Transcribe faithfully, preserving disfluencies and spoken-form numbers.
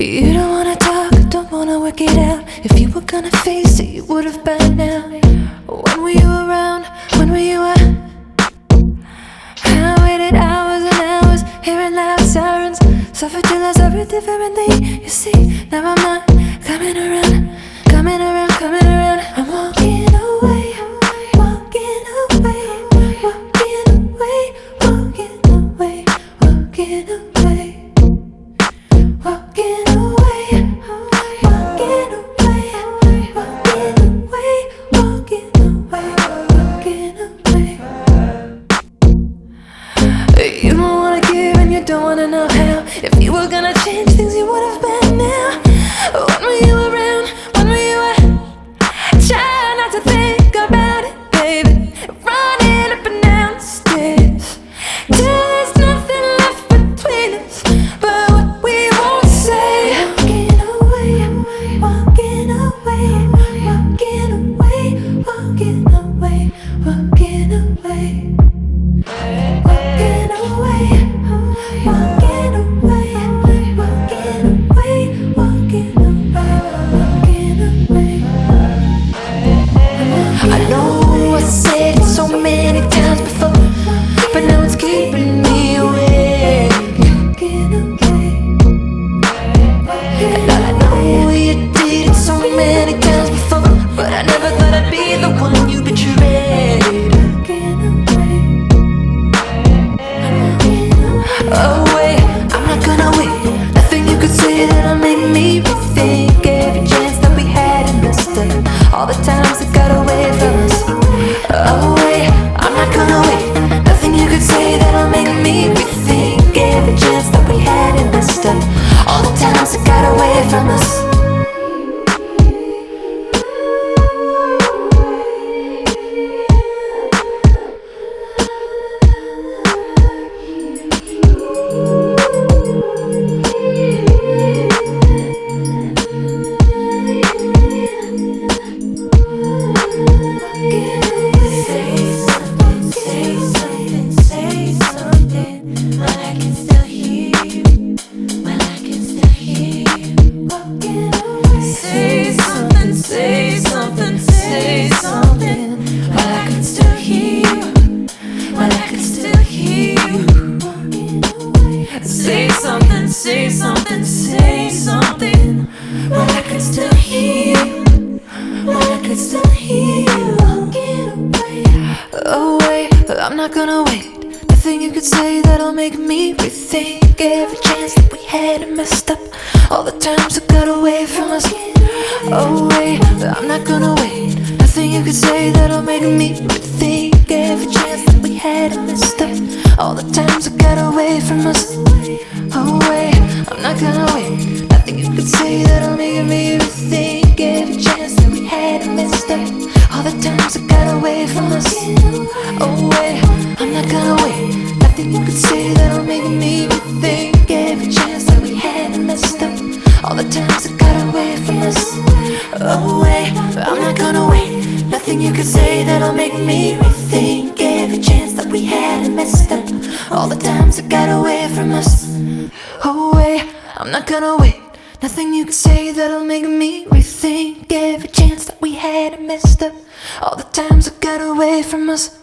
You don't wanna talk, don't wanna work it out. If you were gonna face it, you would've by now. When were you around? When were you at? I waited hours and hours, hearing loud sirens. Suffered till I suffered differently. You see, now I'm not coming around, coming around, coming around. I'm walking away, walking away, walking away, walking away, walking away. Walking away, walking away, walking away, walking away, walking away. You don't wanna give and you don't wanna know how. If you were gonna change things, you would've been now. When were you around? When were you at? Try not to think about it, baby. Running up and down the stairs till there's nothing left between us but what we won't say. Walking away, walking away, walking away, walking away, walking away, walking away, walking away, walking away, walking away, walking away. I know I said it so many times before, but now it's keeping me awake. Walking away. And I know you did it so many times before, but I never thought I'd be the one you betrayed. Oh wait, I'm not gonna wait. Nothing you could say that'll make me rethink every chance that we had and missed up, all the times that got away from us. Oh wait, I'm not gonna wait. Nothing you could say that'll make me rethink every chance that we had and missed up, all the times that got away from us. Say something, say something, say something, but I can still hear you, but I can still hear you. Walking away. Oh wait, I'm not gonna wait. Nothing you could say that'll make me rethink every chance that we had and messed up, all the times that got away from us. Oh wait, I'm not gonna wait. Nothing you could say that'll make me rethink every chance that we had and messed up, all the times that got away from us. Oh wait, I'm not gonna wait. Nothing you could say that'll make me rethink every chance that we had and messed up, all the times that got away from us. Oh wait, I'm not gonna wait. Nothing you could say that'll make me rethink every chance that we had and messed up, all the times that got away from us. Oh wait, I'm not gonna wait. Nothing you could say that'll make me rethink every chance that we had and messed up, all the times that got away from us. Oh wait, I'm not gonna wait. Nothing you could say that'll make me rethink every chance that we had and messed up, all the times that got away from us.